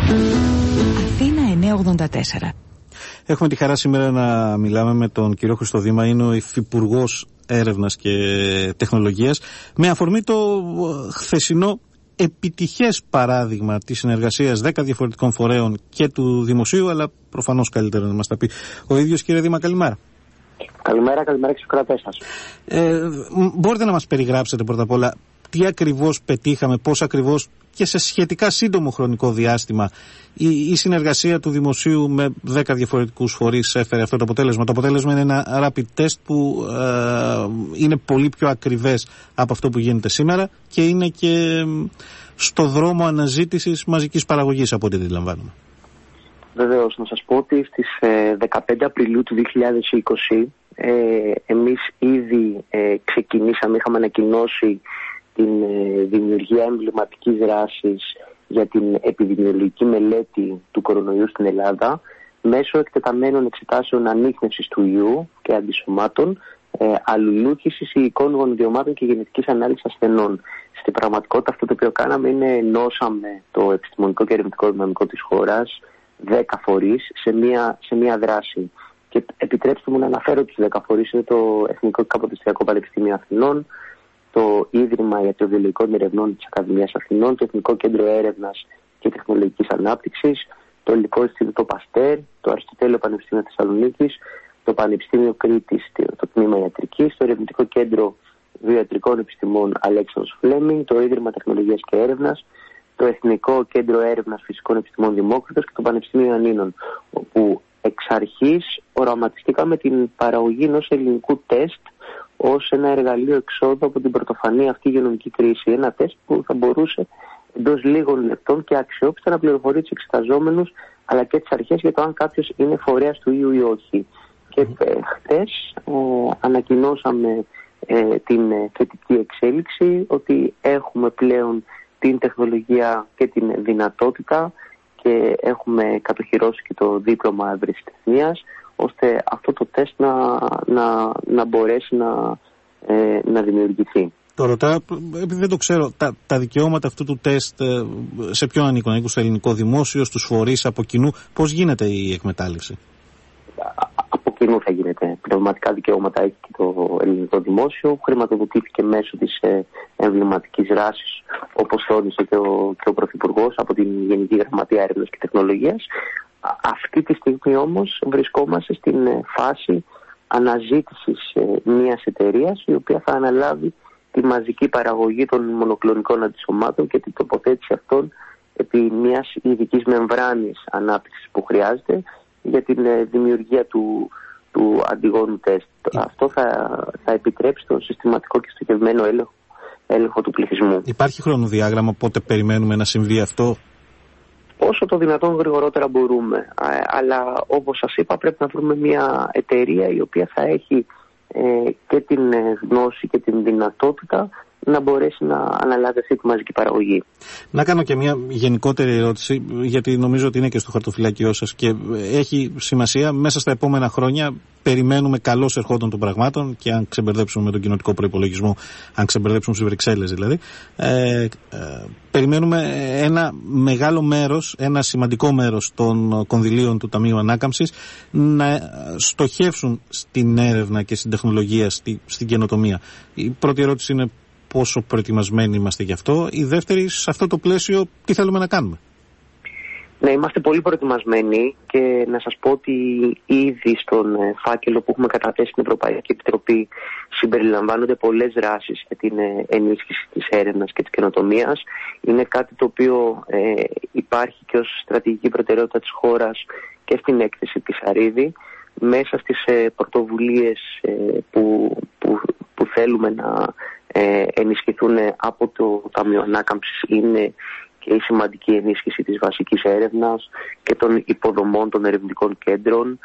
Αθήνα 984. Έχουμε τη χαρά σήμερα να μιλάμε με τον κύριο Χριστοδήμα, είναι ο Υφυπουργός Έρευνας και Τεχνολογίας, με αφορμή το χθεσινό επιτυχές παράδειγμα της συνεργασίας 10 διαφορετικών φορέων και του δημοσίου, αλλά προφανώς καλύτερα να μας τα πει ο ίδιος. Κύριε Δήμα, καλημέρα. Καλημέρα και στους κρατές σας. Μπορείτε να μας περιγράψετε πρώτα απ' όλα τι ακριβώς πετύχαμε, πώς ακριβώς και σε σχετικά σύντομο χρονικό διάστημα η συνεργασία του δημοσίου με 10 διαφορετικούς φορείς έφερε αυτό το αποτέλεσμα? Το αποτέλεσμα είναι ένα rapid test που είναι πολύ πιο ακριβές από αυτό που γίνεται σήμερα και είναι και στο δρόμο αναζήτησης μαζικής παραγωγής, από ό,τι αντιλαμβάνομαι. Βεβαίως, να σας πω ότι στις 15 Απριλίου του 2020 εμείς ήδη ξεκινήσαμε, είχαμε ανακοινώσει την δημιουργία εμβληματικής δράσης για την επιδημιολογική μελέτη του κορονοϊού στην Ελλάδα μέσω εκτεταμένων εξετάσεων ανίχνευσης του ιού και αντισωμάτων, αλληλούχησης υλικών γονιδιωμάτων και γενετικής ανάλυσης ασθενών. Στην πραγματικότητα αυτό το οποίο κάναμε είναι ενώσαμε το επιστημονικό και ερευνητικό δυναμικό της χώρας, 10 φορείς, σε μία δράση. Και επιτρέψτε μου να αναφέρω τους 10 φορείς. Είναι το Εθνικό Καποδιστριακό Πανεπιστήμιο Αθηνών, το Ίδρυμα Ιατροβιολογικών Ερευνών της Ακαδημίας Αθηνών, το Εθνικό Κέντρο Έρευνας και Τεχνολογικής Ανάπτυξης, το Ελληνικό Ινστιτούτο Παστέρ, το Αριστοτέλειο Πανεπιστήμιο Θεσσαλονίκης, το Πανεπιστήμιο Κρήτης, το Τμήμα Ιατρικής, το Ερευνητικό Κέντρο Βιοιατρικών Επιστημών Αλέξανδρος Φλέμινγκ, το Ίδρυμα Τεχνολογίας και Έρευνας, το Εθνικό Κέντρο Έρευνας Φυσικών Επιστημών Δημόκριτος και το Πανεπιστήμιο Ιωαννίνων, όπου εξ αρχής οραματιστήκαμε την παραγωγή ενός ελληνικού τεστ ως ένα εργαλείο εξόδου από την πρωτοφανή αυτή υγειονομική κρίση. Ένα τεστ που θα μπορούσε εντός λίγων λεπτών και αξιόπιστα να πληροφορεί τους εξεταζόμενους αλλά και τις αρχές για το αν κάποιος είναι φορέας του ιού ή όχι. Και χθες ανακοινώσαμε την θετική εξέλιξη ότι έχουμε πλέον την τεχνολογία και την δυνατότητα και έχουμε κατοχυρώσει και το δίπλωμα ευρεσιτεχνίας, ώστε αυτό το τεστ να μπορέσει να δημιουργηθεί. Το ρωτάω, επειδή δεν το ξέρω, τα δικαιώματα αυτού του τεστ σε ποιον ανήκουν? Ανήκουν στο ελληνικό δημόσιο, στους φορείς, από κοινού? Πώς γίνεται η εκμετάλλευση? Από κοινού θα γίνεται. Πνευματικά δικαιώματα έχει και το ελληνικό δημόσιο. Χρηματοδοτήθηκε μέσω της εμβληματικής δράσης, όπως τόνισε και ο Πρωθυπουργός, από την Γενική Γραμματεία Έρευνας και Τεχνολογίας. Αυτή τη στιγμή όμως βρισκόμαστε στην φάση αναζήτησης μιας εταιρείας η οποία θα αναλάβει τη μαζική παραγωγή των μονοκλονικών αντισωμάτων και την τοποθέτηση αυτών επί μιας ειδικής μεμβράνης ανάπτυξης που χρειάζεται για την δημιουργία του αντιγόνου τεστ. Αυτό θα επιτρέψει τον συστηματικό και στοχευμένο έλεγχο του πληθυσμού. Υπάρχει χρονοδιάγραμμα πότε περιμένουμε να συμβεί αυτό? Όσο το δυνατόν γρηγορότερα μπορούμε. Αλλά όπως σας είπα, πρέπει να βρούμε μια εταιρεία η οποία θα έχει και την γνώση και την δυνατότητα να μπορέσει να αναλάβει αυτή τη μαζική παραγωγή. Να κάνω και μια γενικότερη ερώτηση, γιατί νομίζω ότι είναι και στο χαρτοφυλάκιό σας και έχει σημασία. Μέσα στα επόμενα χρόνια περιμένουμε καλώς ερχόντων των πραγμάτων, και αν ξεμπερδέψουμε με τον κοινοτικό προϋπολογισμό, αν ξεμπερδέψουμε στις Βρυξέλλες δηλαδή, περιμένουμε ένα μεγάλο μέρος, ένα σημαντικό μέρος των κονδυλίων του Ταμείου Ανάκαμψης να στοχεύσουν στην έρευνα και στην τεχνολογία, στην καινοτομία. Η πρώτη ερώτηση είναι πόσο προετοιμασμένοι είμαστε γι' αυτό. Η δεύτερη, σε αυτό το πλαίσιο, τι θέλουμε να κάνουμε? Ναι, είμαστε πολύ προετοιμασμένοι και να σας πω ότι ήδη στον φάκελο που έχουμε καταθέσει στην Ευρωπαϊκή Επιτροπή συμπεριλαμβάνονται πολλές δράσεις για την ενίσχυση της έρευνας και της καινοτομίας. Είναι κάτι το οποίο υπάρχει και ως στρατηγική προτεραιότητα της χώρας και στην έκθεση της Αρίδη. Μέσα στις πρωτοβουλίες που θέλουμε να ενισχυθούν από το Ταμείο Ανάκαμψης είναι και η σημαντική ενίσχυση της βασικής έρευνας και των υποδομών των ερευνητικών κέντρων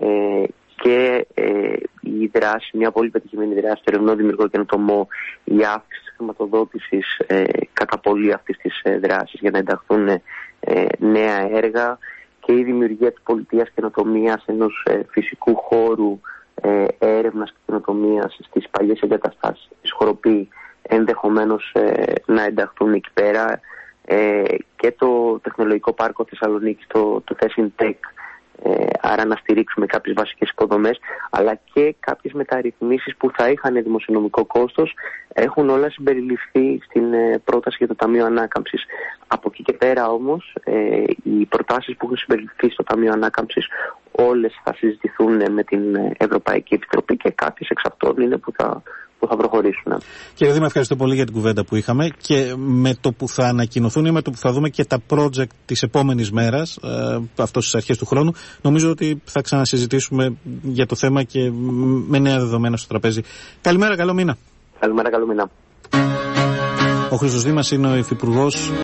και η δράση, μια πολύ πετυχημένη δράση στο ερευνό δημιουργό καινοτομό, η αύξηση της χρηματοδότησης κατά πολύ αυτής της δράσης για να ενταχθούν νέα έργα και η δημιουργία της πολιτείας καινοτομίας, ενός φυσικού χώρου έρευνας και καινοτομίας στις παλιές εγκαταστάσεις της Χοροπή, ενδεχομένως να ενταχθούν εκεί πέρα και το τεχνολογικό πάρκο Θεσσαλονίκης, το Thesintec, άρα να στηρίξουμε κάποιες βασικές υποδομές, αλλά και κάποιες μεταρρυθμίσεις που θα είχαν δημοσιονομικό κόστος, έχουν όλα συμπεριληφθεί στην πρόταση για το Ταμείο Ανάκαμψης. Από εκεί και πέρα όμως, οι προτάσεις που έχουν συμπεριληφθεί στο Ταμείο Ανάκαμψης όλες θα συζητηθούν με την Ευρωπαϊκή Επιτροπή και κάποιες εξ αυτών είναι που θα προχωρήσουν. Κύριε Δήμα, ευχαριστώ πολύ για την κουβέντα που είχαμε, και με το που θα ανακοινωθούν ή με το που θα δούμε και τα project της επόμενης μέρας, αυτό στις αρχές του χρόνου, νομίζω ότι θα ξανασυζητήσουμε για το θέμα και με νέα δεδομένα στο τραπέζι. Καλημέρα, καλό μήνα. Καλημέρα, καλό μήνα. Ο Χρήστος Δήμας είναι ο Υφυπουργός